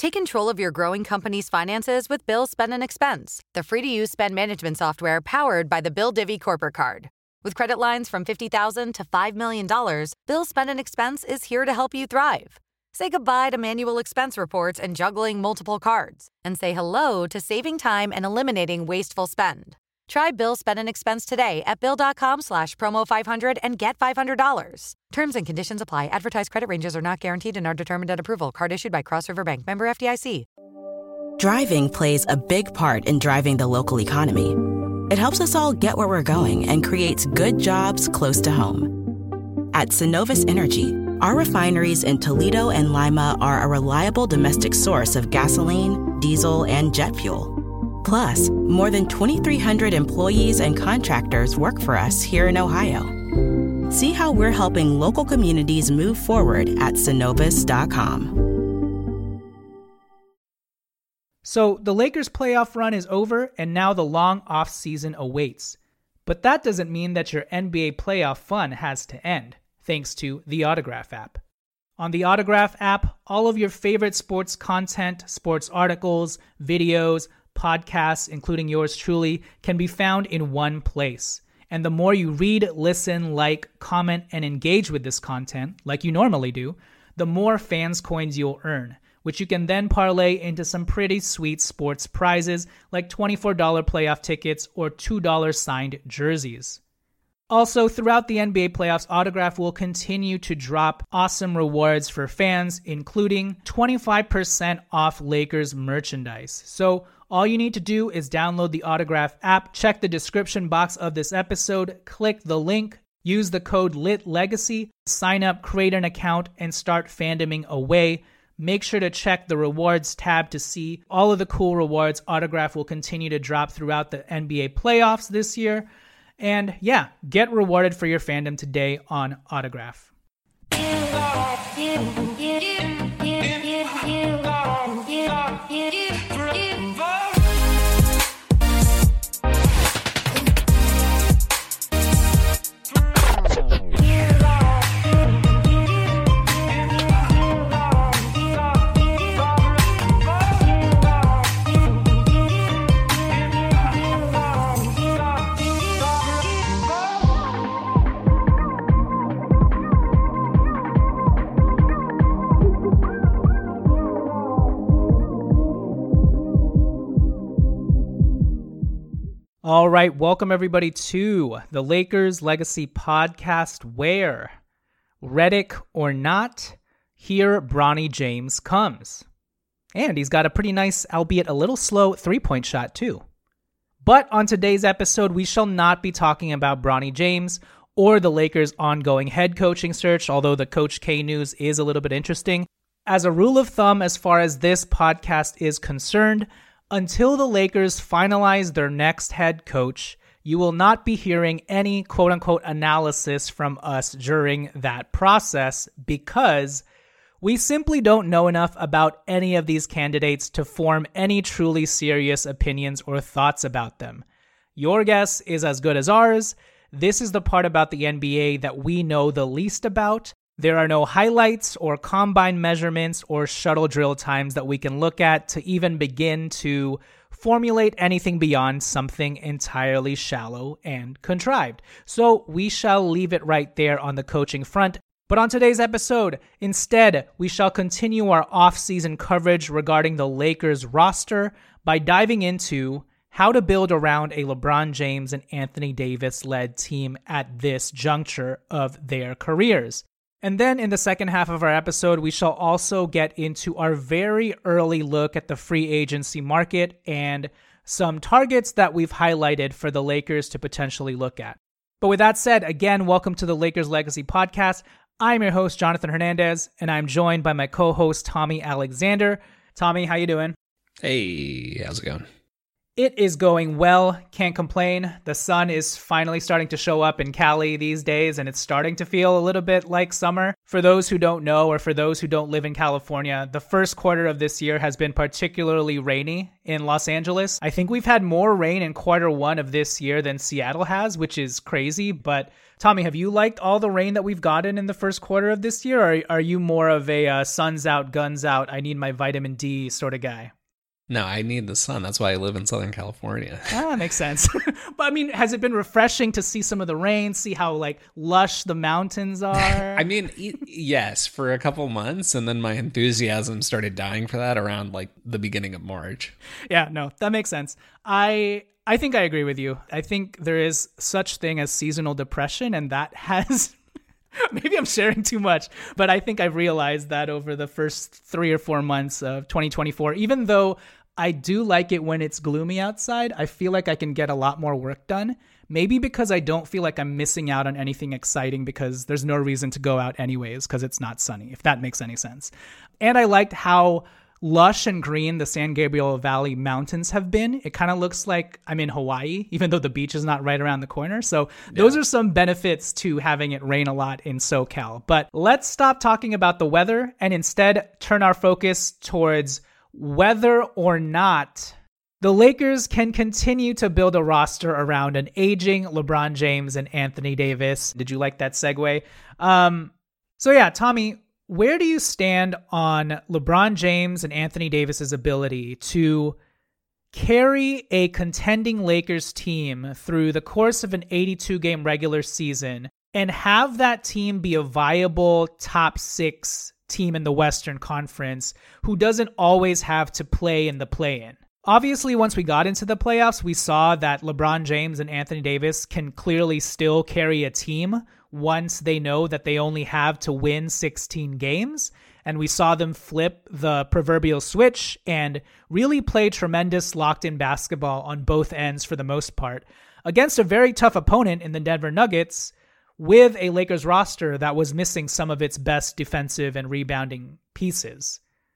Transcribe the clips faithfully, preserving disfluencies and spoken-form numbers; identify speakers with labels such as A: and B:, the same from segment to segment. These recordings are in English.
A: Take control of your growing company's finances with Bill Spend and Expense, the free-to-use spend management software powered by the Bill Divvy Corporate Card. With credit lines from fifty thousand dollars to five million dollars, Bill Spend and Expense is here to help you thrive. Say goodbye to manual expense reports and juggling multiple cards, and say hello to saving time and eliminating wasteful spend. Try Bill Spend and Expense today at Bill.com slash promo 500 and get five hundred dollars. Terms and conditions apply. Advertised credit ranges are not guaranteed and are determined at approval. Card issued by Cross River Bank. Member F D I C.
B: Driving plays a big part in driving the local economy. It helps us all get where we're going and creates good jobs close to home. At Synovus Energy, our refineries in Toledo and Lima are a reliable domestic source of gasoline, diesel, and jet fuel. Plus, more than twenty-three hundred employees and contractors work for us here in Ohio. See how we're helping local communities move forward at Synovus dot com.
C: So the Lakers' playoff run is over, and now the long offseason awaits. But that doesn't mean that your N B A playoff fun has to end, thanks to the Autograph app. On the Autograph app, all of your favorite sports content, sports articles, videos, podcasts, including yours truly, can be found in one place. And the more you read, listen, like, comment, and engage with this content, like you normally do, the more fans coins you'll earn, which you can then parlay into some pretty sweet sports prizes like twenty-four dollars playoff tickets or two dollars signed jerseys. Also, throughout the N B A playoffs, Autograph will continue to drop awesome rewards for fans, including twenty-five percent off Lakers merchandise. So all you need to do is download the Autograph app, check the description box of this episode, click the link, use the code LITLEGACY, sign up, create an account, and start fandoming away. Make sure to check the rewards tab to see all of the cool rewards Autograph will continue to drop throughout the N B A playoffs this year. And yeah, get rewarded for your fandom today on Autograph. All right, welcome everybody to the Lakers Legacy Podcast, where, Redick or not, here Bronny James comes. And he's got a pretty nice, albeit a little slow, three-point shot too. But on today's episode, we shall not be talking about Bronny James or the Lakers' ongoing head coaching search, although the Coach K news is a little bit interesting. As a rule of thumb, as far as this podcast is concerned, until the Lakers finalize their next head coach, you will not be hearing any quote-unquote analysis from us during that process because we simply don't know enough about any of these candidates to form any truly serious opinions or thoughts about them. Your guess is as good as ours. This is the part about the N B A that we know the least about. There are no highlights or combine measurements or shuttle drill times that we can look at to even begin to formulate anything beyond something entirely shallow and contrived. So we shall leave it right there on the coaching front. But on today's episode, instead, we shall continue our off-season coverage regarding the Lakers roster by diving into how to build around a LeBron James and Anthony Davis-led team at this juncture of their careers. And then in the second half of our episode, we shall also get into our very early look at the free agency market and some targets that we've highlighted for the Lakers to potentially look at. But with that said, again, welcome to the Lakers Legacy Podcast. I'm your host, Jonathan Hernandez, and I'm joined by my co-host, Tommy Alexander. Tommy, how you doing?
D: Hey, how's it going?
C: It is going well. Can't complain. The sun is finally starting to show up in Cali these days, and it's starting to feel a little bit like summer. For those who don't know, or for those who don't live in California, the first quarter of this year has been particularly rainy in Los Angeles. I think we've had more rain in quarter one of this year than Seattle has, which is crazy. But Tommy, have you liked all the rain that we've gotten in the first quarter of this year? Or are you more of a uh, sun's out, guns out, I need my vitamin D sort of guy?
D: No, I need the sun. That's why I live in Southern California.
C: Ah, makes sense. But I mean, has it been refreshing to see some of the rain, see how like lush the mountains are?
D: I mean, yes, for a couple months, and then my enthusiasm started dying for that around like the beginning of March.
C: Yeah, no, that makes sense. I I think I agree with you. I think there is such thing as seasonal depression, and that has maybe I'm sharing too much, but I think I've realized that over the first three or four months of twenty twenty-four, even though I do like it when it's gloomy outside, I feel like I can get a lot more work done. Maybe because I don't feel like I'm missing out on anything exciting because there's no reason to go out anyways because it's not sunny, if that makes any sense. And I liked how lush and green the San Gabriel Valley mountains have been. It kind of looks like I'm in Hawaii, even though the beach is not right around the corner. So those yeah. are some benefits to having it rain a lot in SoCal. But let's stop talking about the weather and instead turn our focus towards whether or not the Lakers can continue to build a roster around an aging LeBron James and Anthony Davis. Did you like that segue? Um, so yeah, Tommy, where do you stand on LeBron James and Anthony Davis's ability to carry a contending Lakers team through the course of an eighty-two game regular season and have that team be a viable top six team in the Western Conference who doesn't always have to play in the play-in? Obviously, once we got into the playoffs, we saw that LeBron James and Anthony Davis can clearly still carry a team once they know that they only have to win sixteen games. And we saw them flip the proverbial switch and really play tremendous locked-in basketball on both ends for the most part against a very tough opponent in the Denver Nuggets with a Lakers roster that was missing some of its best defensive and rebounding pieces.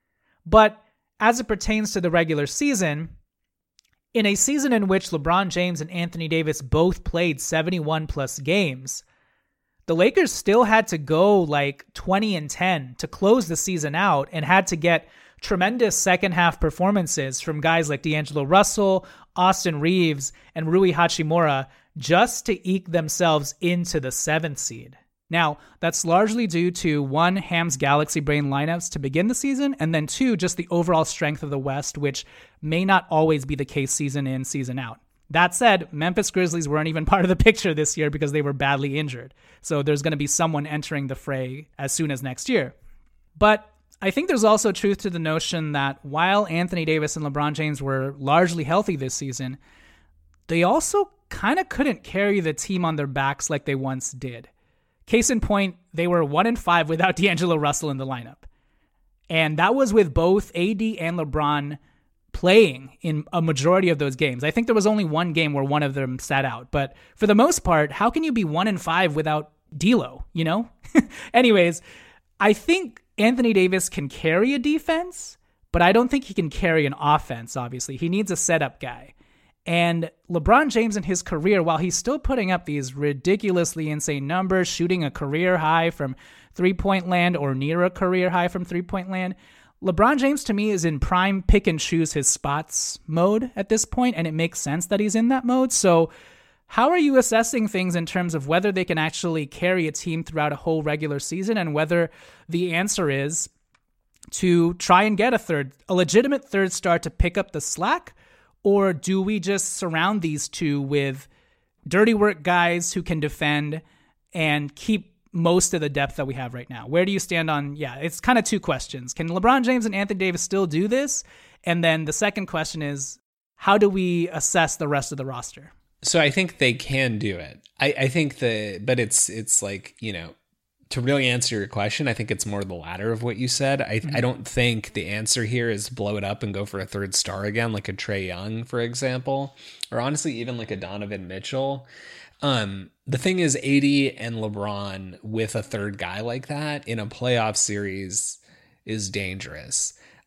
C: But as it pertains to the regular season, in a season in which LeBron James and Anthony Davis both played seventy-one plus games, the Lakers still had to go like twenty and ten to close the season out and had to get tremendous second half performances from guys like D'Angelo Russell, Austin Reeves, and Rui Hachimura just to eke themselves into the seventh seed. Now, that's largely due to one, Ham's Galaxy Brain lineups to begin the season, and then two, just the overall strength of the West, which may not always be the case season in, season out. That said, Memphis Grizzlies weren't even part of the picture this year because they were badly injured. So there's going to be someone entering the fray as soon as next year. But I think there's also truth to the notion that while Anthony Davis and LeBron James were largely healthy this season, they also kind of couldn't carry the team on their backs like they once did. Case in point, they were one and five without D'Angelo Russell in the lineup. And that was with both A D and LeBron playing in a majority of those games. I think there was only one game where one of them sat out. But for the most part, how can you be one and five without D'Lo, you know? Anyways, I think Anthony Davis can carry a defense, but I don't think he can carry an offense, obviously. He needs a setup guy. And LeBron James in his career, while he's still putting up these ridiculously insane numbers, shooting a career high from three-point land or near a career high from three-point land, LeBron James to me is in prime pick and choose his spots mode at this point, and it makes sense that he's in that mode. So how are you assessing things in terms of whether they can actually carry a team throughout a whole regular season, and whether the answer is to try and get a third, a legitimate third star to pick up the slack? Or do we just surround these two with dirty work guys who can defend and keep most of the depth that we have right now? Where do you stand on, yeah, it's kind of two questions. Can LeBron James and Anthony Davis still do this? And then the second question is, how do we assess the rest of the roster?
D: So I think they can do it. I, I think the, but it's, it's like, you know, to really answer your question, I think it's more the latter of what you said. I mm-hmm. I don't think the answer here is blow it up and go for a third star again, like a Trae Young, for example, or honestly, even like a Donovan Mitchell. Um, the thing is, A D and LeBron with a third guy like that in a playoff series is dangerous.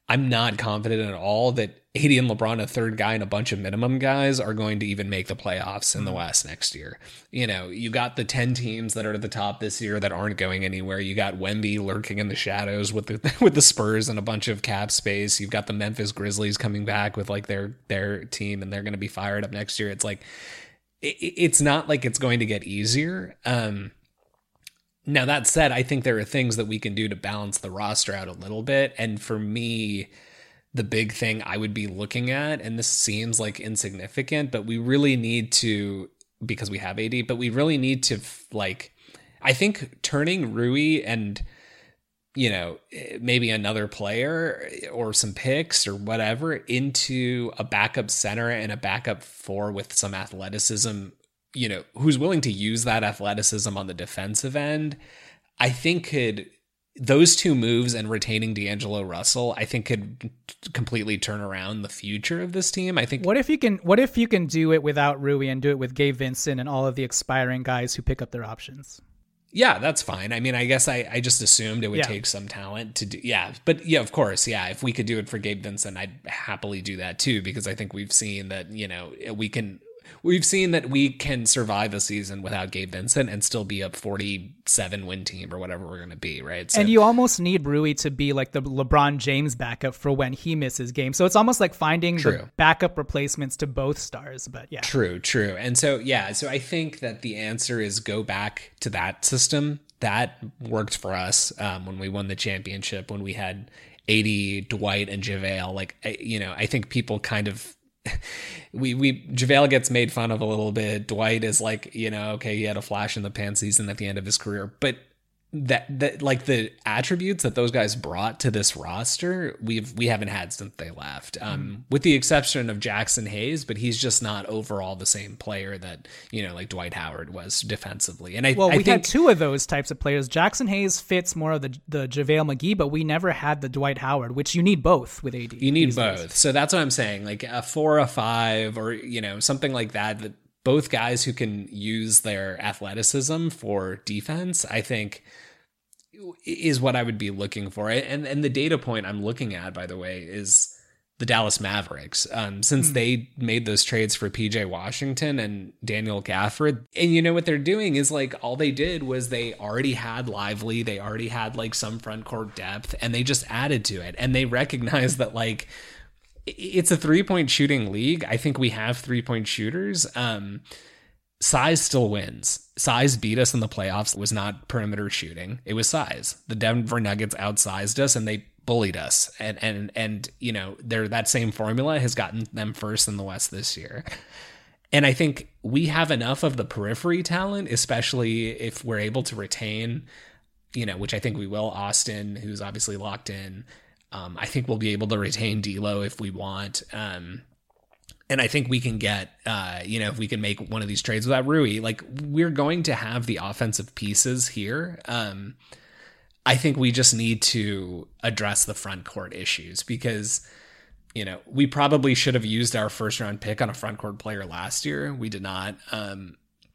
D: I'm not confident at all that A D and LeBron, a third guy and a bunch of minimum guys, are going to even make the playoffs in the West next year. You know, you got the ten teams that are at the top this year that aren't going anywhere. You got Wemby lurking in the shadows with the with the Spurs and a bunch of cap space. You've got the Memphis Grizzlies coming back with like their their team, and they're going to be fired up next year. It's like it, it's not like it's going to get easier. Um, Now, that said, I think there are things that we can do to balance the roster out a little bit. And for me, the big thing I would be looking at, and this seems like insignificant, but we really need to, because we have A D, but we really need to, like, I think turning Rui and, you know, maybe another player or some picks or whatever into a backup center and a backup four with some athleticism, you know, who's willing to use that athleticism on the defensive end, I think could, those two moves and retaining D'Angelo Russell, I think could completely turn around the future of this team. I think.
C: What if you can, what if you can do it without Rui and do it with Gabe Vincent and all of the expiring guys who pick up their options?
D: Yeah, that's fine. I mean, I guess I, I just assumed it would
C: yeah.
D: take some talent to do. Yeah. But yeah, of course. Yeah. If we could do it for Gabe Vincent, I'd happily do that too, because I think we've seen that, you know, we can, We've seen that we can survive a season without Gabe Vincent and still be a forty-seven win team or whatever we're going to be, right? So,
C: and you almost need Rui to be like the LeBron James backup for when he misses games. So it's almost like finding
D: true.
C: the backup replacements to both stars. But yeah.
D: True, true. And so, yeah, so I think that the answer is go back to that system. That worked for us um, when we won the championship, when we had A D, Dwight, and JaVale. Like, you know, I think people kind of, we we JaVale gets made fun of a little bit. Dwight is like, you know, okay, he had a flash in the pan season at the end of his career, but that that like the attributes that those guys brought to this roster, we've we haven't had since they left. Um, mm. with the exception of Jackson Hayes, but he's just not overall the same player that, you know, like Dwight Howard was defensively. And I
C: well,
D: I
C: we
D: think,
C: had two of those types of players. Jackson Hayes fits more of the the JaVale McGee, but we never had the Dwight Howard, which you need both with A D.
D: You need both. Days. So that's what I'm saying. Like a four, a five, or you know, something like that. That both guys who can use their athleticism for defense, I think, is what I would be looking for. And and the data point I'm looking at, by the way, is the Dallas Mavericks. Um, since mm. they made those trades for P J Washington and Daniel Gafford. And you know what they're doing is like all they did was they already had Lively. They already had like some front court depth and they just added to it. And they recognized that like it's a three point shooting league. I think we have three point shooters. Um, Size still wins. Size beat us in the playoffs. It was not perimeter shooting. It was size. The Denver Nuggets outsized us and they bullied us. And and and you know, they're, that same formula has gotten them first in the West this year. And I think we have enough of the periphery talent, especially if we're able to retain, you know, which I think we will, Austin, who's obviously locked in. Um, I think we'll be able to retain D'Lo if we want. Um, And I think we can get, uh, you know, if we can make one of these trades without Rui, like we're going to have the offensive pieces here. Um, I think we just need to address the front court issues because, you know, we probably should have used our first round pick on a front court player last year. We did not. Um,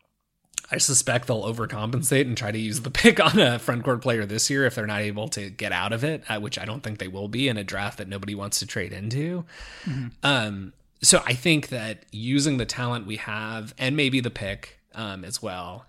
D: I suspect they'll overcompensate and try to use the pick on a front court player this year if they're not able to get out of it, uh, which I don't think they will be in a draft that nobody wants to trade into. Mm-hmm. Um, So I think that using the talent we have and maybe the pick um, as well,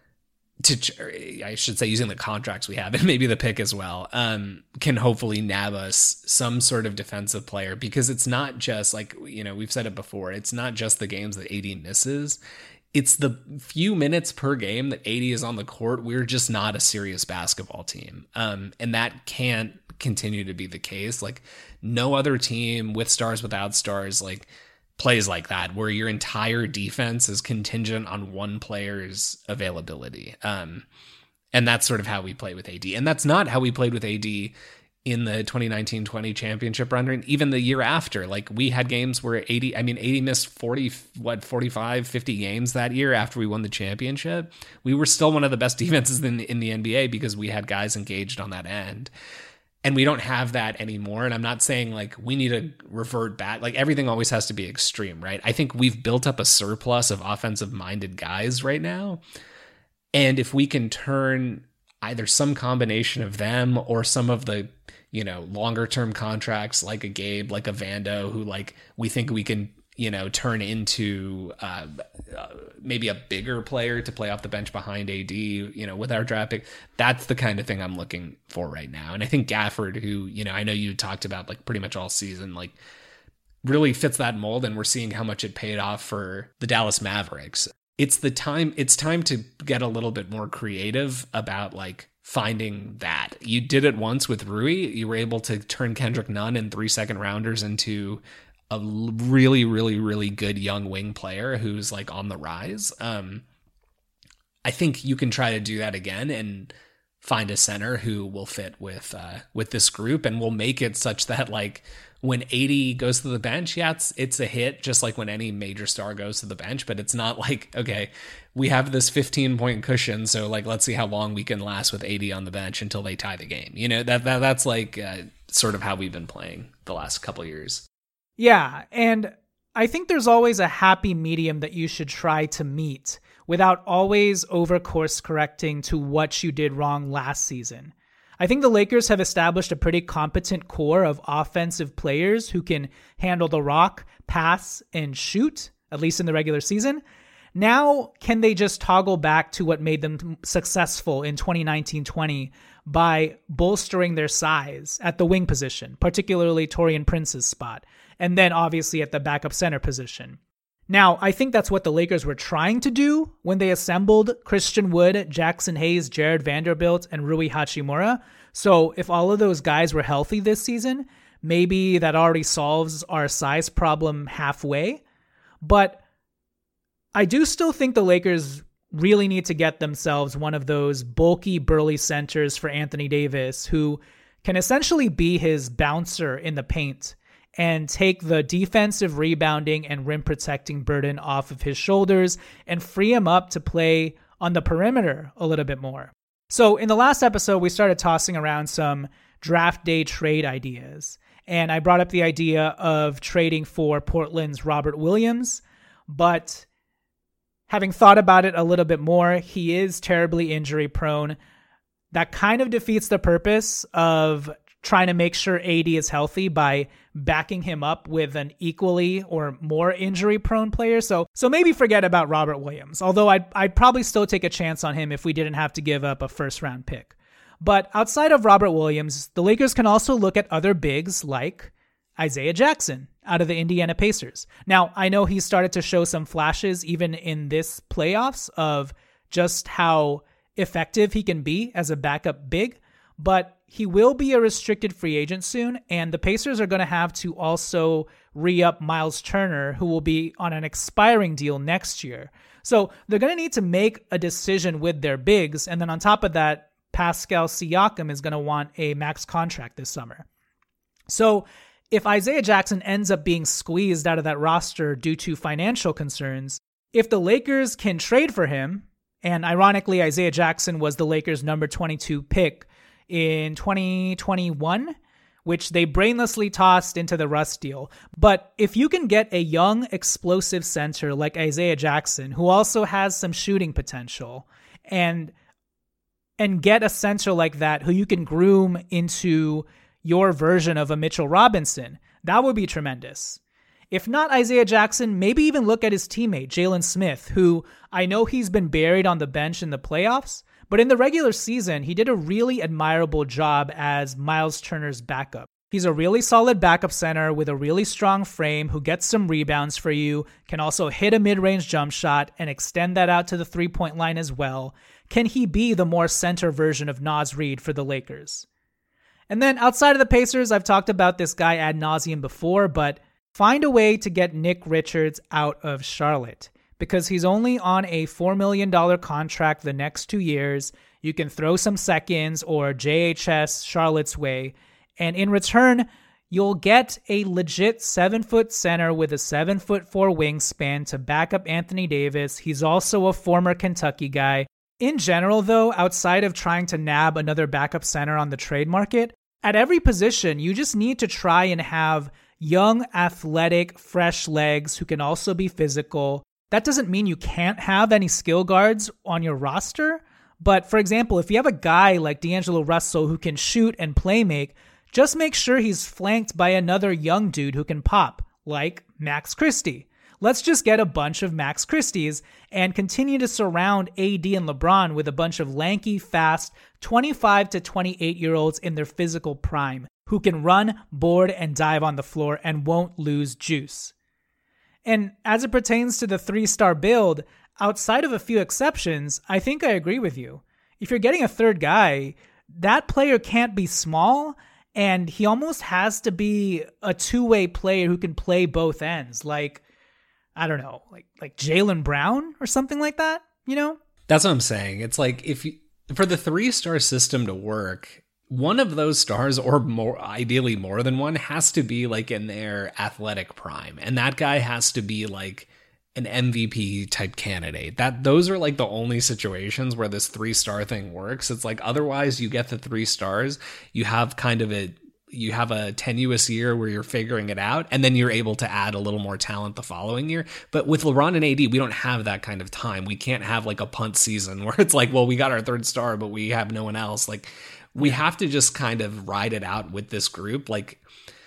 D: to I should say using the contracts we have and maybe the pick as well, um, can hopefully nab us some sort of defensive player because it's not just like, you know, we've said it before. It's not just the games that A D misses. It's the few minutes per game that A D is on the court. We're just not a serious basketball team. Um, and that can't continue to be the case. Like no other team with stars, without stars, like plays like that, where your entire defense is contingent on one player's availability. Um, and that's sort of how we play with A D. And that's not how we played with A D in the twenty nineteen twenty championship run, and even the year after. Like we had games where A D, I mean, A D missed forty, what, forty-five, fifty games that year after we won the championship. We were still one of the best defenses in, in the N B A because we had guys engaged on that end. And we don't have that anymore. And I'm not saying like we need to revert back. Like everything always has to be extreme, right? I think we've built up a surplus of offensive minded guys right now. And if we can turn either some combination of them or some of the you know, longer term contracts like a Gabe, like a Vando, who like we think we can, you know, turn into uh, uh, maybe a bigger player to play off the bench behind A D, you know, with our draft pick. That's the kind of thing I'm looking for right now. And I think Gafford, who, you know, I know you talked about like pretty much all season, like really fits that mold. And we're seeing how much it paid off for the Dallas Mavericks. It's the time, it's time to get a little bit more creative about like finding that. You did it once with Rui. You were able to turn Kendrick Nunn and three second rounders into a really, really, really good young wing player who's like on the rise. Um, I think you can try to do that again and find a center who will fit with uh, with this group, and will make it such that like when A D goes to the bench, yeah, it's it's a hit, just like when any major star goes to the bench. But it's not like, okay, we have this fifteen point cushion, so like let's see how long we can last with A D on the bench until they tie the game. You know, that, that that's like uh, sort of how we've been playing the last couple of years.
C: Yeah, and I think there's always a happy medium that you should try to meet without always over course correcting to what you did wrong last season. I think the Lakers have established a pretty competent core of offensive players who can handle the rock, pass, and shoot, at least in the regular season. Now, can they just toggle back to what made them successful in twenty nineteen twenty by bolstering their size at the wing position, particularly Taurean Prince's spot, and then obviously at the backup center position? Now, I think that's what the Lakers were trying to do when they assembled Christian Wood, Jackson Hayes, Jared Vanderbilt, and Rui Hachimura. So if all of those guys were healthy this season, maybe that already solves our size problem halfway. But I do still think the Lakers really need to get themselves one of those bulky, burly centers for Anthony Davis who can essentially be his bouncer in the paint and take the defensive rebounding and rim protecting burden off of his shoulders and free him up to play on the perimeter a little bit more. So in the last episode, we started tossing around some draft day trade ideas. And I brought up the idea of trading for Portland's Robert Williams. But having thought about it a little bit more, he is terribly injury prone. That kind of defeats the purpose of trying to make sure A D is healthy by backing him up with an equally or more injury-prone player. So so maybe forget about Robert Williams, although I'd, I'd probably still take a chance on him if we didn't have to give up a first-round pick. But outside of Robert Williams, the Lakers can also look at other bigs like Isaiah Jackson out of the Indiana Pacers. Now, I know he's started to show some flashes even in this playoffs of just how effective he can be as a backup big, but he will be a restricted free agent soon, and the Pacers are going to have to also re-up Miles Turner, who will be on an expiring deal next year. So they're going to need to make a decision with their bigs, and then on top of that, Pascal Siakam is going to want a max contract this summer. So if Isaiah Jackson ends up being squeezed out of that roster due to financial concerns, if the Lakers can trade for him, and ironically, Isaiah Jackson was the Lakers' number twenty-two pick in twenty twenty-one, which they brainlessly tossed into the Russ deal. But if you can get a young, explosive center like Isaiah Jackson, who also has some shooting potential, and and get a center like that who you can groom into your version of a Mitchell Robinson, that would be tremendous. If not Isaiah Jackson, maybe even look at his teammate, Jalen Smith, who I know he's been buried on the bench in the playoffs, but in the regular season, he did a really admirable job as Miles Turner's backup. He's a really solid backup center with a really strong frame who gets some rebounds for you, can also hit a mid-range jump shot and extend that out to the three-point line as well. Can he be the more center version of Naz Reid for the Lakers? And then outside of the Pacers, I've talked about this guy ad nauseum before, but find a way to get Nick Richards out of Charlotte, because he's only on a four million dollars contract the next two years. You can throw some seconds or J H S Charlotte's way, and in return, you'll get a legit seven-foot center with a seven-foot four wingspan to back up Anthony Davis. He's also a former Kentucky guy. In general, though, outside of trying to nab another backup center on the trade market, at every position, you just need to try and have young, athletic, fresh legs who can also be physical. That doesn't mean you can't have any skill guards on your roster. But for example, if you have a guy like D'Angelo Russell who can shoot and play make, Just make sure he's flanked by another young dude who can pop, like Max Christie. Let's just get a bunch of Max Christies and continue to surround A D and LeBron with a bunch of lanky, fast, twenty-five to twenty-eight-year-olds in their physical prime who can run, board, and dive on the floor and won't lose juice. And as it pertains to the three-star build, outside of a few exceptions, I think I agree with you. If you're getting a third guy, that player can't be small, and he almost has to be a two-way player who can play both ends, like, I don't know, like like Jaylen Brown or something like that, you know?
D: That's what I'm saying. It's like if you, for the three-star system to work, one of those stars, or more ideally more than one, has to be like in their athletic prime. And that guy has to be like an M V P type candidate. That those are like the only situations where this three-star thing works. It's like otherwise you get the three stars, you have kind of a you have a tenuous year where you're figuring it out, and then you're able to add a little more talent the following year. But with LeBron and A D, we don't have that kind of time. We can't have like a punt season where it's like, well, we got our third star, but we have no one else. Like, we have to just kind of ride it out with this group. Like,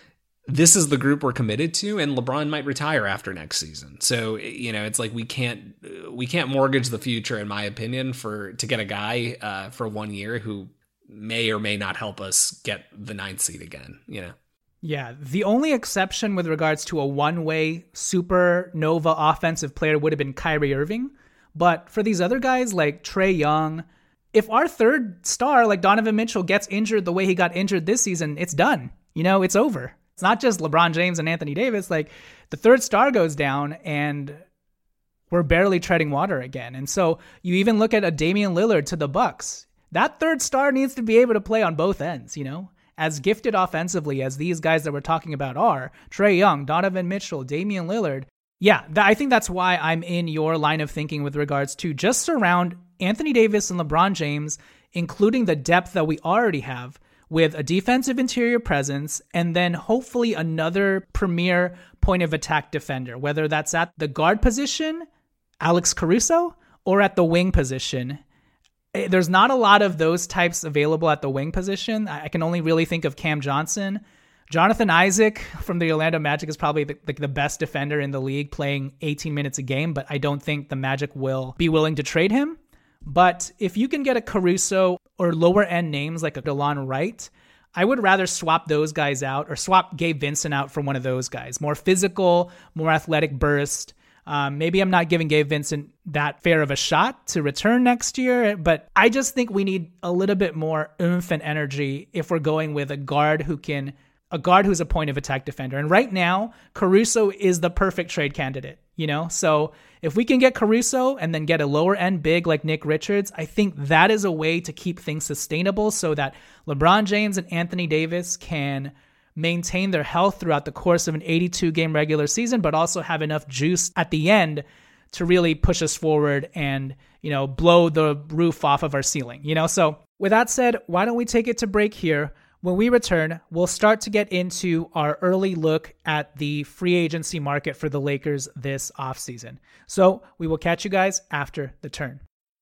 D: this is the group we're committed to, and LeBron might retire after next season. So, you know, it's like we can't we can't mortgage the future, in my opinion, for to get a guy uh, for one year who may or may not help us get the ninth seed again, you know?
C: Yeah, the only exception with regards to a one-way supernova offensive player would have been Kyrie Irving. But for these other guys like Trae Young, if our third star, like Donovan Mitchell, gets injured the way he got injured this season, it's done. You know, it's over. It's not just LeBron James and Anthony Davis. Like, the third star goes down and we're barely treading water again. And so you even look at a Damian Lillard to the Bucks. That third star needs to be able to play on both ends, you know? As gifted offensively as these guys that we're talking about are, Trae Young, Donovan Mitchell, Damian Lillard. Yeah, th- I think that's why I'm in your line of thinking with regards to just surround Anthony Davis and LeBron James, including the depth that we already have, with a defensive interior presence, and then hopefully another premier point of attack defender, whether that's at the guard position, Alex Caruso, or at the wing position. There's not a lot of those types available at the wing position. I can only really think of Cam Johnson. Jonathan Isaac from the Orlando Magic is probably the, the, the best defender in the league, playing eighteen minutes a game, but I don't think the Magic will be willing to trade him. But if you can get a Caruso or lower end names like a DeLon Wright, I would rather swap those guys out or swap Gabe Vincent out for one of those guys. More physical, more athletic burst. Um, maybe I'm not giving Gabe Vincent that fair of a shot to return next year, but I just think we need a little bit more oomph and energy if we're going with a guard who can, a guard who's a point of attack defender. And right now, Caruso is the perfect trade candidate, you know? So if we can get Caruso and then get a lower end big like Nick Richards, I think that is a way to keep things sustainable so that LeBron James and Anthony Davis can maintain their health throughout the course of an eighty-two game regular season, but also have enough juice at the end to really push us forward and, you know, blow the roof off of our ceiling, you know? So with that said, why don't we take it to break here? When we return, we'll start to get into our early look at the free agency market for the Lakers this offseason. So we will catch you guys after the turn.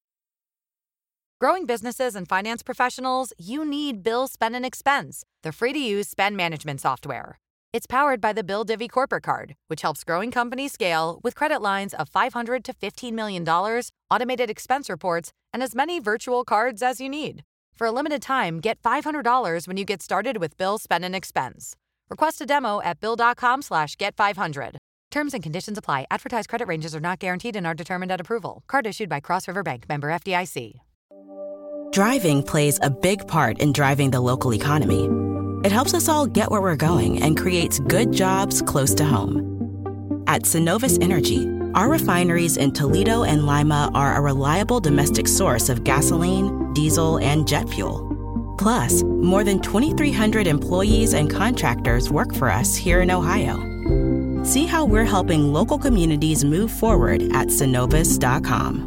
A: Growing businesses and finance professionals, you need Bill Spend and Expense, the free-to-use spend management software. It's powered by the Bill Divvy Corporate Card, which helps growing companies scale with credit lines of five hundred to fifteen million dollars, automated expense reports, and as many virtual cards as you need. For a limited time, get five hundred dollars when you get started with Bill Spend and Expense. Request a demo at bill.com slash get 500. Terms and conditions apply. Advertised credit ranges are not guaranteed and are determined at approval. Card issued by Cross River Bank, member F D I C.
B: Driving plays a big part in driving the local economy. It helps us all get where we're going and creates good jobs close to home. At Synovus Energy, our refineries in Toledo and Lima are a reliable domestic source of gasoline, diesel, and jet fuel. Plus, more than twenty-three hundred employees and contractors work for us here in Ohio. See how we're helping local communities move forward at synovus dot com.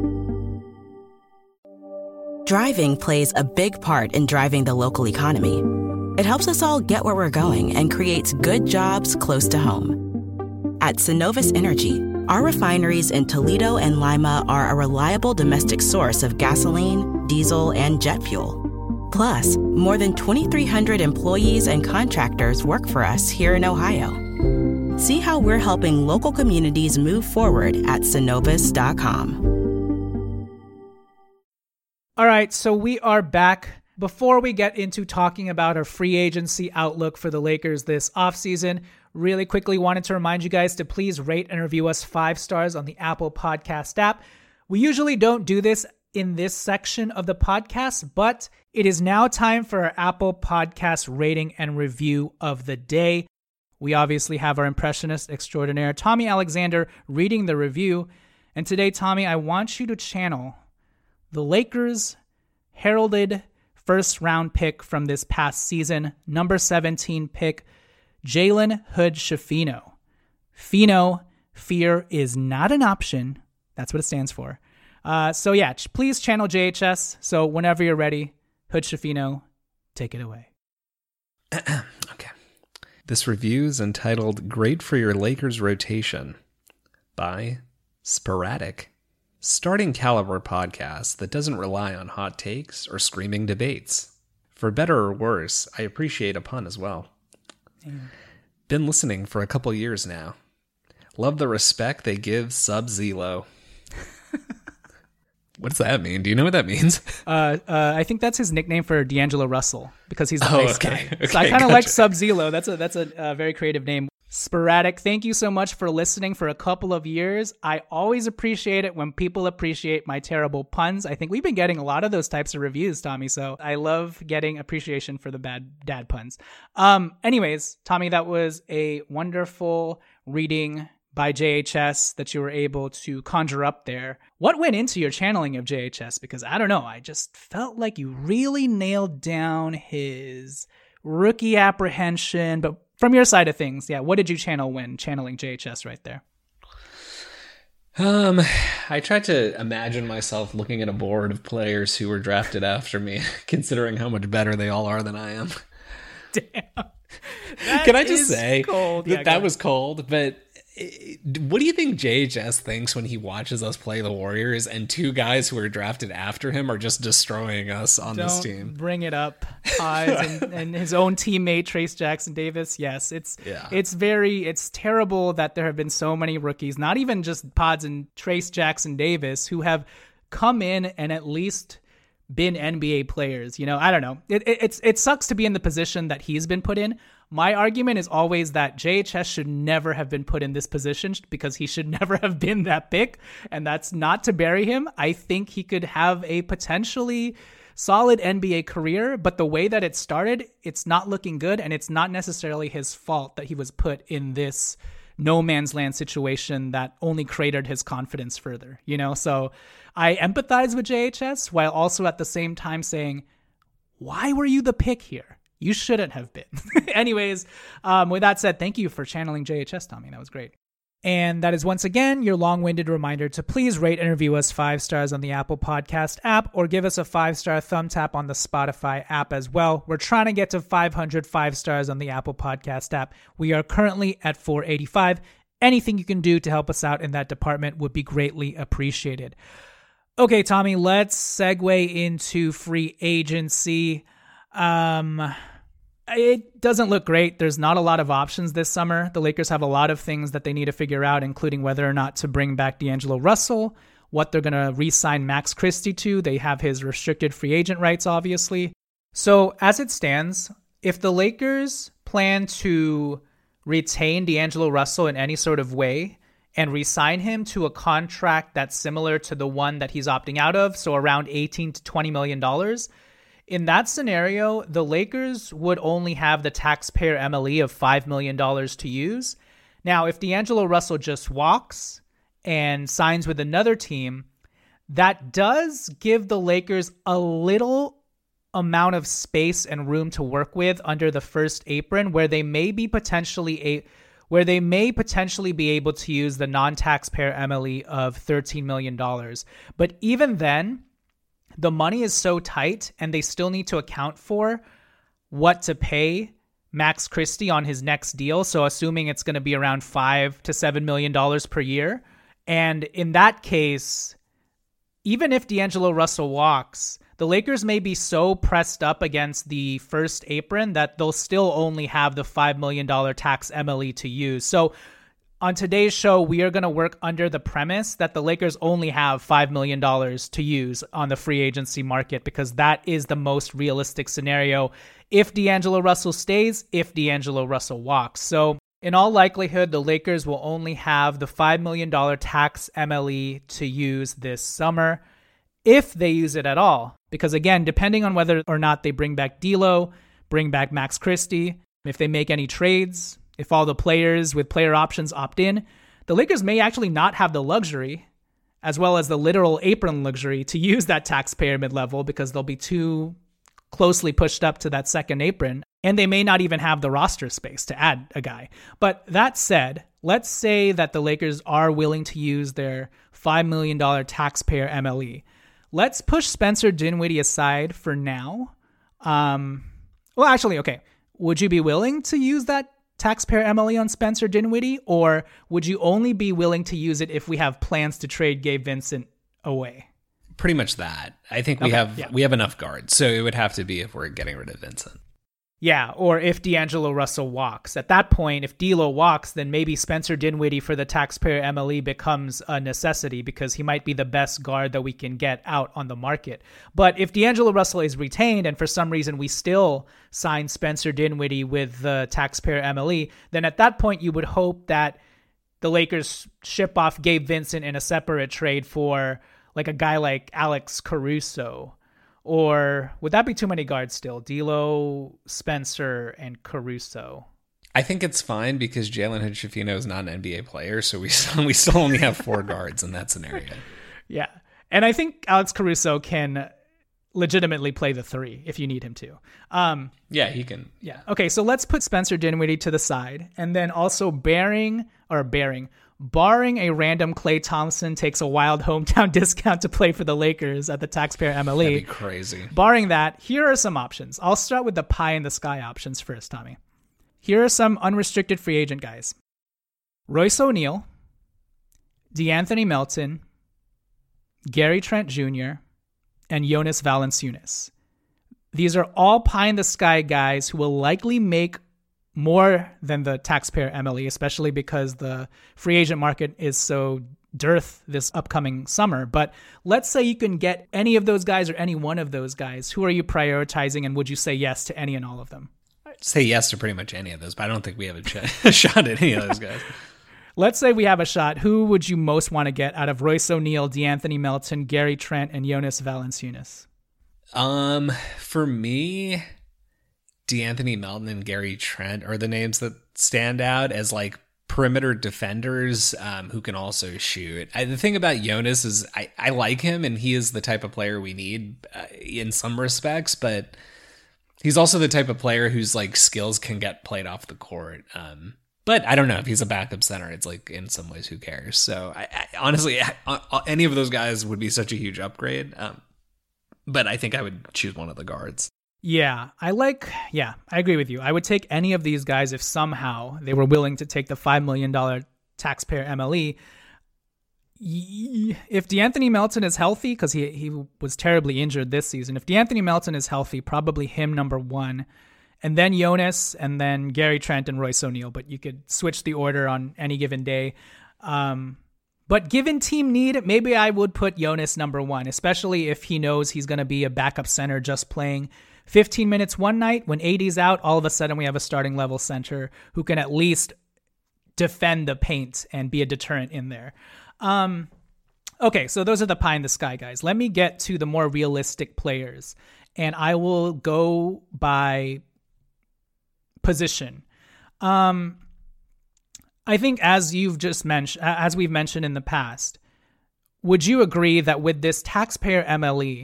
B: Driving plays a big part in driving the local economy. It helps us all get where we're going and creates good jobs close to home. At Synovus Energy, our refineries in Toledo and Lima are a reliable domestic source of gasoline, diesel, and jet fuel. Plus, more than twenty-three hundred employees and contractors work for us here in Ohio. See how we're helping local communities move forward at Synovus dot com.
C: All right, so we are back. Before we get into talking about our free agency outlook for the Lakers this offseason, really quickly wanted to remind you guys to please rate and review us five stars on the Apple Podcast app. We usually don't do this in this section of the podcast, but it is now time for our Apple Podcast rating and review of the day. We obviously have our impressionist extraordinaire, Tommy Alexander, reading the review. And today, Tommy, I want you to channel the Lakers' heralded first round pick from this past season, number seventeen pick, Jalen Hood-Schifino. Fino, fear is not an option. That's what it stands for. Uh, so yeah, ch- please channel J H S. So whenever you're ready, Hood-Schifino, take it away.
D: Okay. This review is entitled Great for Your Lakers Rotation by Sporadic. Starting caliber podcast that doesn't rely on hot takes or screaming debates. For better or worse, I appreciate a pun as well. Damn. Been listening for a couple years now. Love the respect they give Sub-Zelo. What does that mean? Do you know what that means?
C: Uh, uh, I think that's his nickname for D'Angelo Russell because he's the
D: oh,
C: nice
D: okay.
C: guy.
D: Okay,
C: so I kind of
D: gotcha.
C: like Sub-Zelo. That's a that's a uh, very creative name. Sporadic, thank you so much for listening for a couple of years. I always appreciate it when people appreciate my terrible puns. I think we've been getting a lot of those types of reviews, Tommy, so I love getting appreciation for the bad dad puns. Um, anyways, Tommy, that was a wonderful reading by J H S that you were able to conjure up there. What went into your channeling of J H S? Because I don't know, I just felt like you really nailed down his rookie apprehension, but from your side of things, yeah, what did you channel when channeling J H S right there?
D: Um, I tried to imagine myself looking at a board of players who were drafted after me, considering how much better they all are than I am.
C: Damn.
D: Can I just say
C: cold.
D: that
C: Yeah,
D: that was cold, but what do you think J H S thinks when he watches us play the Warriors and two guys who are drafted after him are just destroying us on
C: Don't
D: this team?
C: Bring it up. Oz and, and his own teammate, Trace Jackson Davis. Yes, it's
D: yeah.
C: it's very, it's terrible that there have been so many rookies, not even just Pods and Trace Jackson Davis, who have come in and at least been N B A players. You know, I don't know. It, it, it's, it sucks to be in the position that he's been put in. My argument is always that J H S should never have been put in this position because he should never have been that pick. And that's not to bury him. I think he could have a potentially solid N B A career, but the way that it started, it's not looking good. And it's not necessarily his fault that he was put in this no man's land situation that only cratered his confidence further, you know? So I empathize with J H S while also at the same time saying, why were you the pick here? You shouldn't have been. Anyways, um, with that said, thank you for channeling J H S, Tommy. That was great. And that is once again your long-winded reminder to please rate and review us five stars on the Apple Podcast app or give us a five-star thumb tap on the Spotify app as well. We're trying to get to five hundred five stars on the Apple Podcast app. We are currently at four eighty-five. Anything you can do to help us out in that department would be greatly appreciated. Okay, Tommy, let's segue into free agency. Um... It doesn't look great. There's not a lot of options this summer. The Lakers have a lot of things that they need to figure out, including whether or not to bring back D'Angelo Russell, what they're going to re-sign Max Christie to. They have his restricted free agent rights, obviously. So as it stands, if the Lakers plan to retain D'Angelo Russell in any sort of way and re-sign him to a contract that's similar to the one that he's opting out of, so around eighteen to twenty million dollars, in that scenario, the Lakers would only have the taxpayer M L E of five million dollars to use. Now, if D'Angelo Russell just walks and signs with another team, that does give the Lakers a little amount of space and room to work with under the first apron, where they may be potentially a where they may potentially be able to use the non-taxpayer M L E of thirteen million dollars. But even then, the money is so tight and they still need to account for what to pay Max Christie on his next deal. So assuming it's going to be around five to seven million dollars per year. And in that case, even if D'Angelo Russell walks, the Lakers may be so pressed up against the first apron that they'll still only have the five million dollars tax M L E to use. So on today's show, we are going to work under the premise that the Lakers only have five million dollars to use on the free agency market, because that is the most realistic scenario if D'Angelo Russell stays, if D'Angelo Russell walks. So in all likelihood, the Lakers will only have the five million dollars tax M L E to use this summer, if they use it at all. Because again, depending on whether or not they bring back D'Lo, bring back Max Christie, if they make any trades, if all the players with player options opt in, the Lakers may actually not have the luxury, as well as the literal apron luxury, to use that taxpayer mid-level, because they'll be too closely pushed up to that second apron, and they may not even have the roster space to add a guy. But that said, let's say that the Lakers are willing to use their five million dollars taxpayer M L E. Let's push Spencer Dinwiddie aside for now. Um, well, actually, okay. Would you be willing to use that taxpayer M L E on Spencer Dinwiddie, or would you only be willing to use it if we have plans to trade Gabe Vincent away?
D: Pretty much that. I think we
C: okay,
D: have
C: yeah.
D: we have enough guards, so it would have to be if we're getting rid of Vincent.
C: Yeah, or if D'Angelo Russell walks. At that point, if D'Lo walks, then maybe Spencer Dinwiddie for the taxpayer M L E becomes a necessity, because he might be the best guard that we can get out on the market. But if D'Angelo Russell is retained and for some reason we still sign Spencer Dinwiddie with the taxpayer M L E, then at that point you would hope that the Lakers ship off Gabe Vincent in a separate trade for like a guy like Alex Caruso. Or would that be too many guards still? D'Lo, Spencer, and Caruso.
D: I think it's fine because Jalen Hood-Schifino is not an N B A player, so we still, we still only have four guards in that scenario.
C: Yeah. And I think Alex Caruso can legitimately play the three if you need him to. Um,
D: yeah, he can.
C: Yeah. Okay, so let's put Spencer Dinwiddie to the side. And then also bearing, or bearing, barring a random Klay Thompson takes a wild hometown discount to play for the Lakers at the taxpayer M L E.
D: That'd be crazy.
C: Barring that, here are some options. I'll start with the pie in the sky options first, Tommy. Here are some unrestricted free agent guys. Royce O'Neal, DeAnthony Melton, Gary Trent Junior, and Jonas Valanciunas. These are all pie in the sky guys who will likely make more than the taxpayer M L E, especially because the free agent market is so dearth this upcoming summer. But let's say you can get any of those guys or any one of those guys. Who are you prioritizing, and would you say yes to any and all of them?
D: I'd say yes to pretty much any of those, but I don't think we have a, ch- a shot at any of those guys.
C: Let's say we have a shot. Who would you most want to get out of Royce O'Neal, DeAnthony Melton, Gary Trent, and Jonas Valanciunas?
D: Um, for me, DeAnthony Melton and Gary Trent are the names that stand out as like perimeter defenders um, who can also shoot. I, the thing about Jonas is I, I like him, and he is the type of player we need uh, in some respects, but he's also the type of player whose like skills can get played off the court. Um, but I don't know if he's a backup center. It's like in some ways, who cares? So I, I honestly, I, I, any of those guys would be such a huge upgrade. Um, but I think I would choose one of the guards.
C: Yeah, I like, yeah, I agree with you. I would take any of these guys if somehow they were willing to take the five million dollars taxpayer M L E. If DeAnthony Melton is healthy, because he, he was terribly injured this season, if DeAnthony Melton is healthy, probably him number one, and then Jonas, and then Gary Trent and Royce O'Neal, but you could switch the order on any given day. Um, but given team need, maybe I would put Jonas number one, especially if he knows he's going to be a backup center just playing fifteen minutes one night. When A D's out, all of a sudden we have a starting level center who can at least defend the paint and be a deterrent in there. Um, okay, so those are the pie in the sky guys. Let me get to the more realistic players, and I will go by position. Um, I think as you've just mentioned, as we've mentioned in the past, would you agree that with this taxpayer M L E,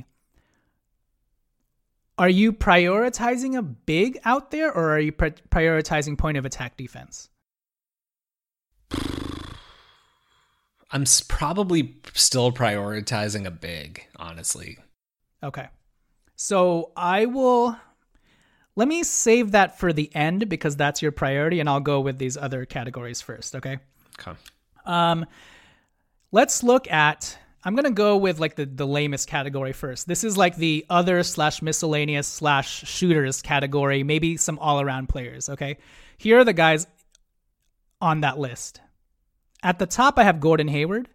C: are you prioritizing a big out there, or are you pri- prioritizing point of attack defense?
D: I'm s- probably still prioritizing a big, honestly.
C: Okay. So I will, let me save that for the end because that's your priority, and I'll go with these other categories first, okay?
D: Okay.
C: Um, let's look at I'm going to go with like the, the lamest category first. This is like the other slash miscellaneous slash shooters category, maybe some all-around players, okay? Here are the guys on that list. At the top, I have Gordon Hayward.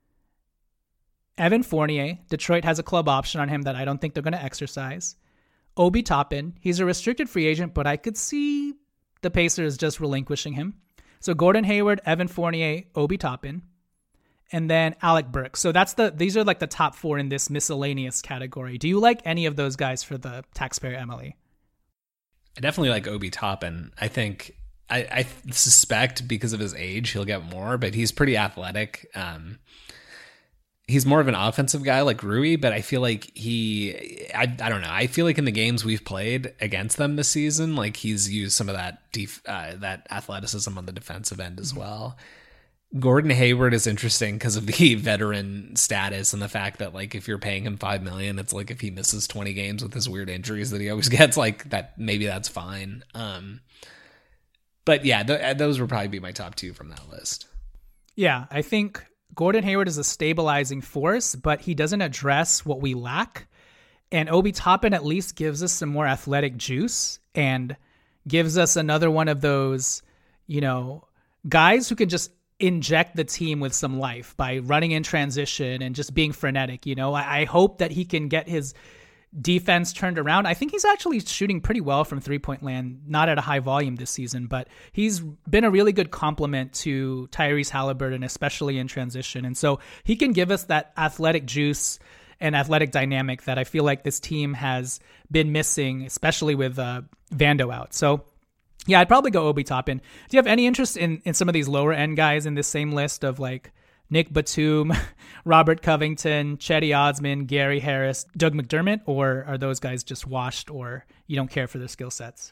C: Evan Fournier. Detroit has a club option on him that I don't think they're going to exercise. Obi Toppin. He's a restricted free agent, but I could see the Pacers just relinquishing him. So Gordon Hayward, Evan Fournier, Obi Toppin, and then Alec Burks. So that's the these are like the top four in this miscellaneous category. Do you like any of those guys for the taxpayer M L E?
D: I definitely like Obi Toppin. I think I, I suspect because of his age he'll get more, but he's pretty athletic. Um, he's more of an offensive guy like Rui, but I feel like he, I, I don't know. I feel like in the games we've played against them this season, like he's used some of that def, uh, that athleticism on the defensive end as well. Gordon Hayward is interesting because of the veteran status and the fact that like if you're paying him five million dollars, it's like if he misses twenty games with his weird injuries that he always gets, like that maybe that's fine. Um, but yeah, th- those would probably be my top two from that list.
C: Yeah, I think Gordon Hayward is a stabilizing force, but he doesn't address what we lack. And Obi Toppin at least gives us some more athletic juice and gives us another one of those, you know, guys who can just inject the team with some life by running in transition and just being frenetic. You know, I, I hope that he can get his defense turned around. I think he's actually shooting pretty well from three-point land, not at a high volume this season, but he's been a really good complement to Tyrese Halliburton, especially in transition. And so he can give us that athletic juice and athletic dynamic that I feel like this team has been missing, especially with uh, Vando out. So yeah, I'd probably go Obi Toppin. Do you have any interest in, in some of these lower end guys in this same list of like Nick Batum, Robert Covington, Chetty Osman, Gary Harris, Doug McDermott, or are those guys just washed or you don't care for their skill sets?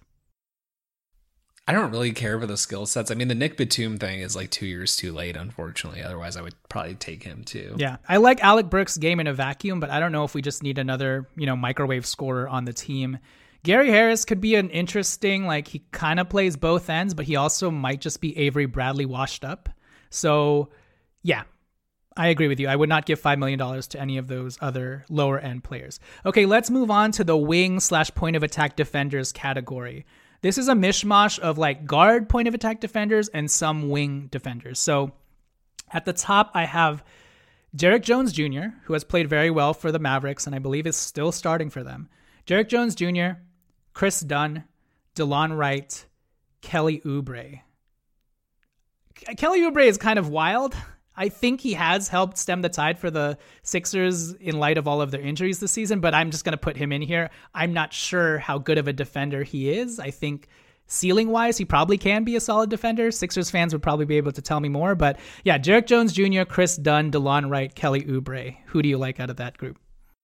D: I don't really care for the skill sets. I mean, the Nick Batum thing is like two years too late, unfortunately. Otherwise, I would probably take him too.
C: Yeah, I like Alec Burks' game in a vacuum, but I don't know if we just need another, you know, microwave scorer on the team. Gary Harris could be an interesting, like he kind of plays both ends, but he also might just be Avery Bradley washed up. So yeah, I agree with you. I would not give five million dollars to any of those other lower end players. Okay, let's move on to the wing slash point of attack defenders category. This is a mishmash of like guard point of attack defenders and some wing defenders. So at the top, I have Derek Jones Junior, who has played very well for the Mavericks and I believe is still starting for them. Derek Jones Junior, Chris Dunn, DeLon Wright, Kelly Oubre. Kelly Oubre is kind of wild. I think he has helped stem the tide for the Sixers in light of all of their injuries this season, but I'm just going to put him in here. I'm not sure how good of a defender he is. I think ceiling-wise, he probably can be a solid defender. Sixers fans would probably be able to tell me more, but yeah, Derek Jones Junior, Chris Dunn, DeLon Wright, Kelly Oubre. Who do you like out of that group?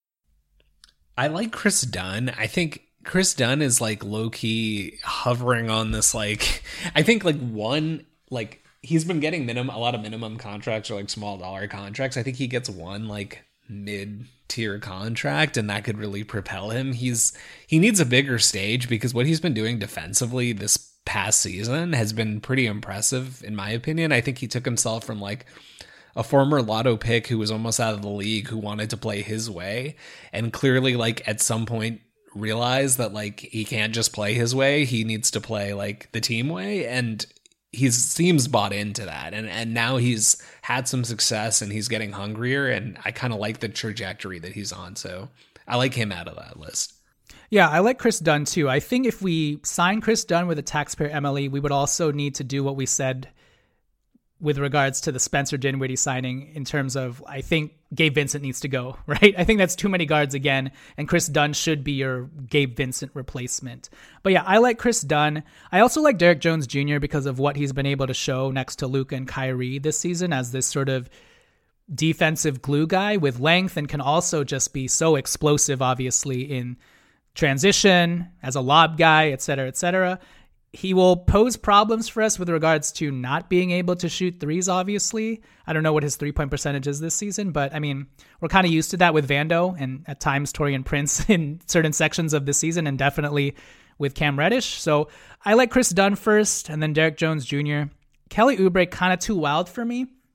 D: I like Chris Dunn. I think Chris Dunn is like low-key hovering on this, like, I think like one, like, he's been getting minimum, a lot of minimum contracts or like small dollar contracts. I think he gets one like mid-tier contract and that could really propel him. He's, he needs a bigger stage because what he's been doing defensively this past season has been pretty impressive in my opinion. I think he took himself from like a former lotto pick who was almost out of the league who wanted to play his way and clearly like at some point realized that like he can't just play his way. He needs to play like the team way, and he seems bought into that, and and now he's had some success and he's getting hungrier, and I kind of like the trajectory that he's on, so I like him out of that list.
C: Yeah, I like Chris Dunn too. I think if we sign Chris Dunn with a taxpayer M L E, we would also need to do what we said with regards to the Spencer Dinwiddie signing in terms of, I think Gabe Vincent needs to go, right? I think that's too many guards again, and Chris Dunn should be your Gabe Vincent replacement. But yeah, I like Chris Dunn. I also like Derek Jones Junior because of what he's been able to show next to Luka and Kyrie this season as this sort of defensive glue guy with length and can also just be so explosive, obviously, in transition, as a lob guy, et cetera, et cetera. He will pose problems for us with regards to not being able to shoot threes, obviously. I don't know what his three-point percentage is this season, but I mean, we're kind of used to that with Vando and at times Taurean Prince in certain sections of the season and definitely with Cam Reddish. So I like Chris Dunn first and then Derek Jones Junior Kelly Oubre, kind of too wild for me.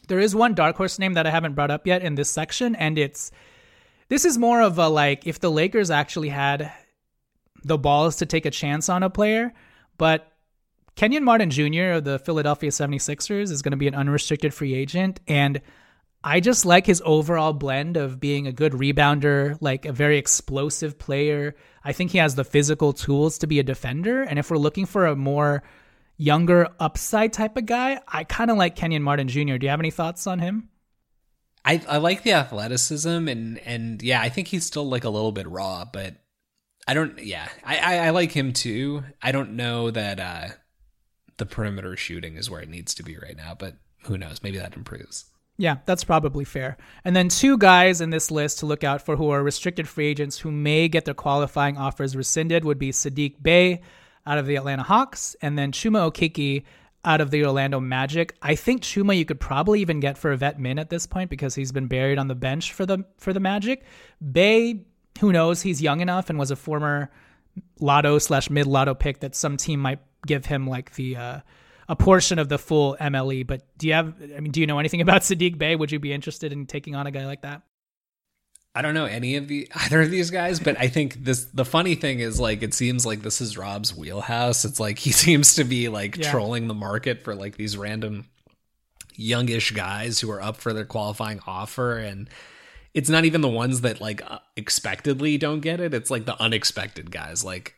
C: There is one dark horse name that I haven't brought up yet in this section, and it's this is more of a like if the Lakers actually had the balls to take a chance on a player, but Kenyon Martin Junior of the Philadelphia seventy-sixers is going to be an unrestricted free agent, and I just like his overall blend of being a good rebounder, like a very explosive player. I think he has the physical tools to be a defender, and if we're looking for a more younger upside type of guy, I kind of like Kenyon Martin Junior Do you have any thoughts on him?
D: I, I like the athleticism, and, and yeah, I think he's still like a little bit raw, but I don't, yeah, I, I, I like him too. I don't know that uh, the perimeter shooting is where it needs to be right now, but who knows? Maybe that improves.
C: Yeah, that's probably fair. And then two guys in this list to look out for who are restricted free agents who may get their qualifying offers rescinded would be Saddiq Bey out of the Atlanta Hawks and then Chuma Okeke out of the Orlando Magic. I think Chuma you could probably even get for a vet min at this point because he's been buried on the bench for the for the Magic. Bey, who knows? He's young enough and was a former lotto slash mid lotto pick that some team might give him like the uh, a portion of the full M L E. But do you have? I mean, do you know anything about Saddiq Bey? Would you be interested in taking on a guy like that?
D: I don't know any of the either of these guys, but I think this the funny thing is like it seems like this is Rob's wheelhouse. It's like he seems to be like yeah. trolling the market for like these random youngish guys who are up for their qualifying offer, and it's not even the ones that like expectedly don't get it. It's like the unexpected guys. Like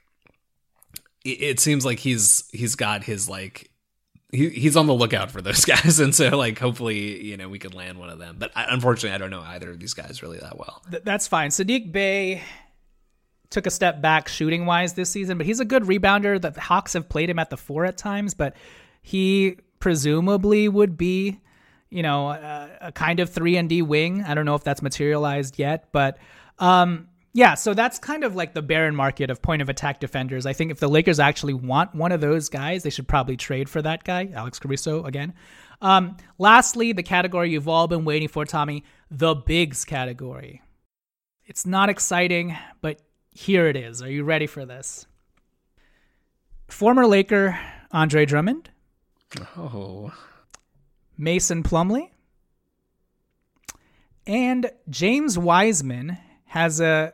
D: it, it seems like he's he's got his like he he's on the lookout for those guys, and so like hopefully you know we could land one of them. But I, unfortunately, I don't know either of these guys really that well.
C: Th- that's fine. Saddiq Bey took a step back shooting wise this season, but he's a good rebounder. The Hawks have played him at the four at times, but he presumably would be, you know, a, a kind of three and D wing. I don't know if that's materialized yet, but um, yeah, so that's kind of like the barren market of point of attack defenders. I think if the Lakers actually want one of those guys, they should probably trade for that guy, Alex Caruso again. Um, lastly, the category you've all been waiting for, Tommy, the bigs category. It's not exciting, but here it is. Are you ready for this? Former Laker Andre Drummond.
D: Oh.
C: Mason Plumlee. And James Wiseman has a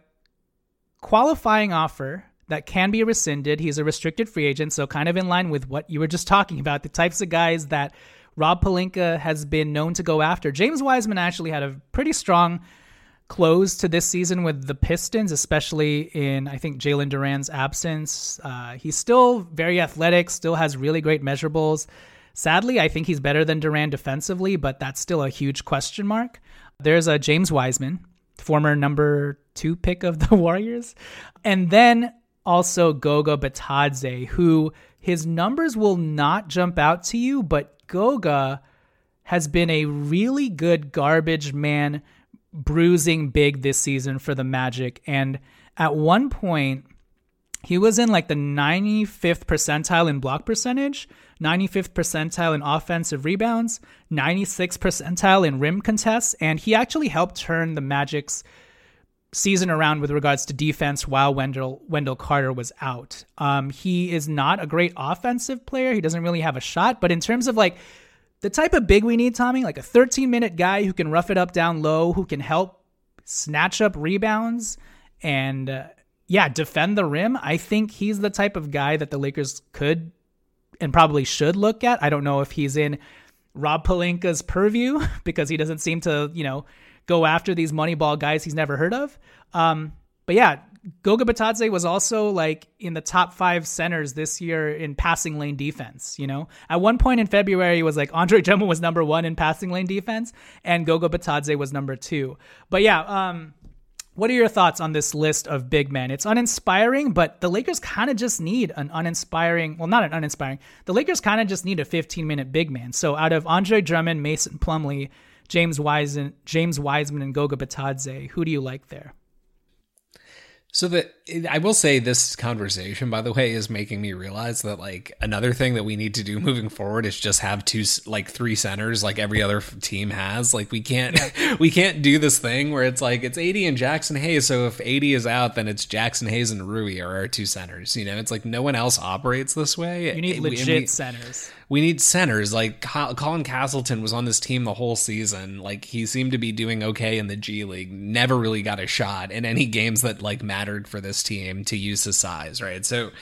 C: qualifying offer that can be rescinded. He's a restricted free agent, so kind of in line with what you were just talking about, the types of guys that Rob Pelinka has been known to go after. James Wiseman actually had a pretty strong close to this season with the Pistons, especially in, I think, Jalen Duran's absence. Uh, he's still very athletic, still has really great measurables. Sadly, I think he's better than Duran defensively, but that's still a huge question mark. There's a James Wiseman, former number two pick of the Warriors. And then also Goga Bitadze, who his numbers will not jump out to you, but Goga has been a really good garbage man bruising big this season for the Magic. And at one point, he was in like the ninety-fifth percentile in block percentage, ninety-fifth percentile in offensive rebounds, ninety-sixth percentile in rim contests, and he actually helped turn the Magic's season around with regards to defense while Wendell Wendell Carter was out. Um, he is not a great offensive player. He doesn't really have a shot, but in terms of like the type of big we need, Tommy, like a thirteen-minute guy who can rough it up down low, who can help snatch up rebounds and uh, yeah, defend the rim. I think he's the type of guy that the Lakers could and probably should look at. I don't know if he's in Rob Pelinka's purview because he doesn't seem to, you know, go after these Moneyball guys he's never heard of. Um, but yeah, Goga Bitadze was also like in the top five centers this year in passing lane defense. You know, at one point in February, it was like Andre Drummond was number one in passing lane defense and Goga Bitadze was number two. But yeah, um, what are your thoughts on this list of big men? It's uninspiring, but the Lakers kind of just need an uninspiring, well, not an uninspiring. The Lakers kind of just need a fifteen-minute big man. So out of Andre Drummond, Mason Plumlee, James Wiseman, James Wiseman, and Goga Bitadze, who do you like there?
D: So that I will say this conversation, by the way, is making me realize that like another thing that we need to do moving forward is just have two, like three centers, like every other team has. Like we can't, yeah. we can't do this thing where it's like it's A D and Jackson Hayes. So if A D is out, then it's Jackson Hayes and Rui are our two centers. You know, it's like no one else operates this way.
C: You need legit we, we, centers.
D: we need centers. Like Colin Castleton was on this team the whole season. Like he seemed to be doing okay in the G League, never really got a shot in any games that like mattered for this team to use his size, right? So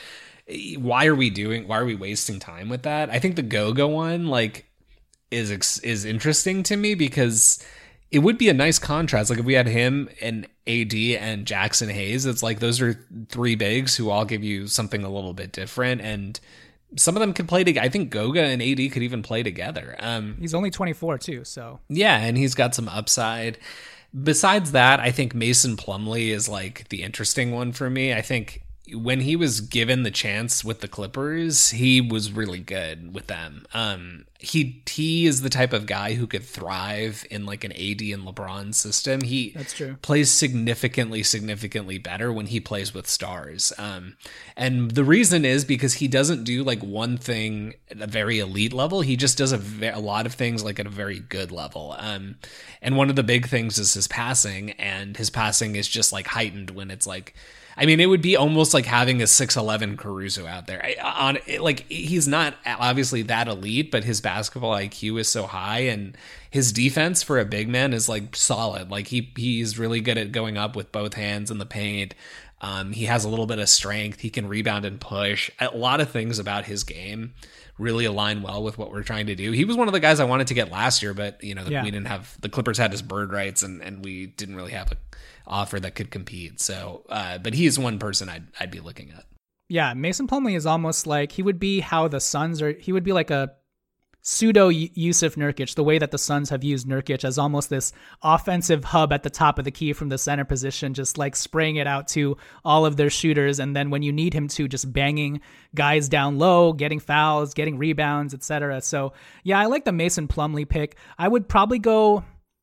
D: why are we doing, why are we wasting time with that? I think the Goga one like is, is interesting to me because it would be a nice contrast. Like if we had him and A D and Jackson Hayes, it's like those are three bigs who all give you something a little bit different, and some of them could play together. I think Goga and A D could even play together. Um,
C: he's only twenty-four too, so
D: yeah, and he's got some upside. Besides that, I think Mason Plumlee is like the interesting one for me. I think when he was given the chance with the Clippers, he was really good with them. Um, he he is the type of guy who could thrive in like an A D and LeBron system. He
C: That's true.
D: plays significantly, significantly better when he plays with stars. Um, and the reason is because he doesn't do like one thing at a very elite level. He just does a, ve- a lot of things like at a very good level. Um, and one of the big things is his passing, and his passing is just like heightened when it's like, I mean, it would be almost like having a six eleven Caruso out there. I, on like he's not obviously that elite, but his basketball I Q is so high, and his defense for a big man is like solid. Like he he's really good at going up with both hands in the paint. Um, he has a little bit of strength. He can rebound and push. A lot of things about his game really align well with what we're trying to do. He was one of the guys I wanted to get last year, but you know
C: yeah.
D: we didn't have the Clippers had his bird rights, and and we didn't really have a offer that could compete. So, uh, but he is one person I'd I'd be looking at.
C: Yeah, Mason Plumlee is almost like he would be how the Suns are. He would be like a pseudo Yusuf Nurkic, the way that the Suns have used Nurkic as almost this offensive hub at the top of the key from the center position, just like spraying it out to all of their shooters. And then when you need him to, just banging guys down low, getting fouls, getting rebounds, et cetera. So yeah, I like the Mason Plumlee pick. I would probably go,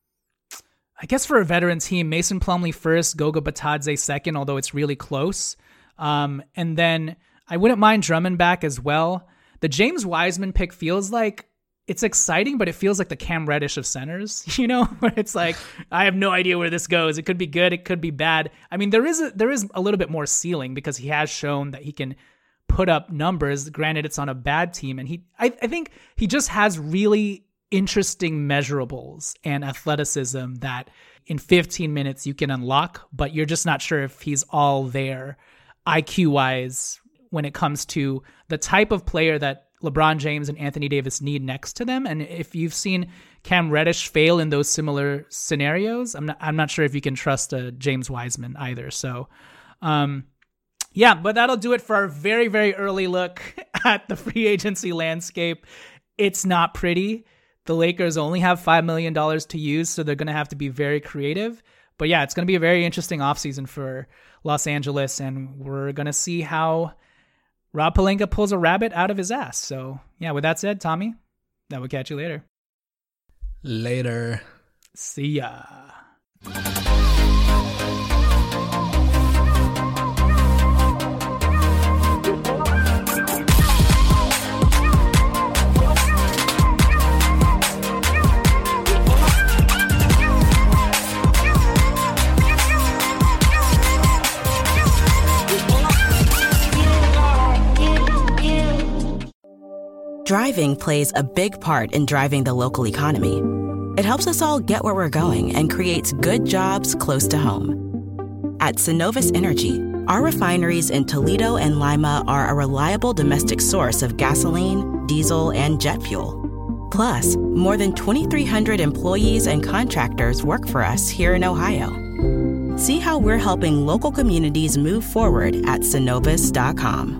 C: I guess for a veteran team, Mason Plumlee first, Goga Bitadze second, although it's really close. Um, and then I wouldn't mind Drummond back as well. The James Wiseman pick feels like it's exciting, but it feels like the Cam Reddish of centers, you know, where it's like, I have no idea where this goes. It could be good. It could be bad. I mean, there is a, there is a little bit more ceiling because he has shown that he can put up numbers. Granted, it's on a bad team. And he, I, I think he just has really interesting measurables and athleticism that in fifteen minutes you can unlock, but you're just not sure if he's all there I Q wise when it comes to the type of player that LeBron James and Anthony Davis need next to them. And if you've seen Cam Reddish fail in those similar scenarios, I'm not, I'm not sure if you can trust a James Wiseman either. So, um, yeah, but that'll do it for our very, very early look at the free agency landscape. It's not pretty. The Lakers only have five million dollars to use, so they're going to have to be very creative. But yeah, it's going to be a very interesting offseason for Los Angeles, and we're going to see how Rob Pelinka pulls a rabbit out of his ass. So yeah, with that said, Tommy, that will catch you later.
D: Later.
C: See ya.
B: Driving plays a big part in driving the local economy. It helps us all get where we're going and creates good jobs close to home. At Synovus Energy, our refineries in Toledo and Lima are a reliable domestic source of gasoline, diesel, and jet fuel. Plus, more than twenty-three hundred employees and contractors work for us here in Ohio. See how we're helping local communities move forward at Synovus dot com.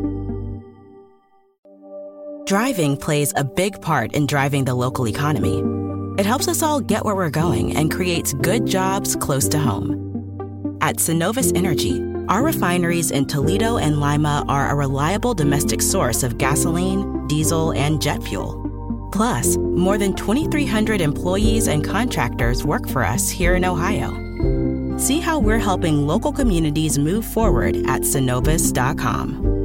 B: Driving plays a big part in driving the local economy. It helps us all get where we're going and creates good jobs close to home. At Synovus Energy, our refineries in Toledo and Lima are a reliable domestic source of gasoline, diesel, and jet fuel. Plus, more than twenty-three hundred employees and contractors work for us here in Ohio. See how we're helping local communities move forward at Synovus dot com.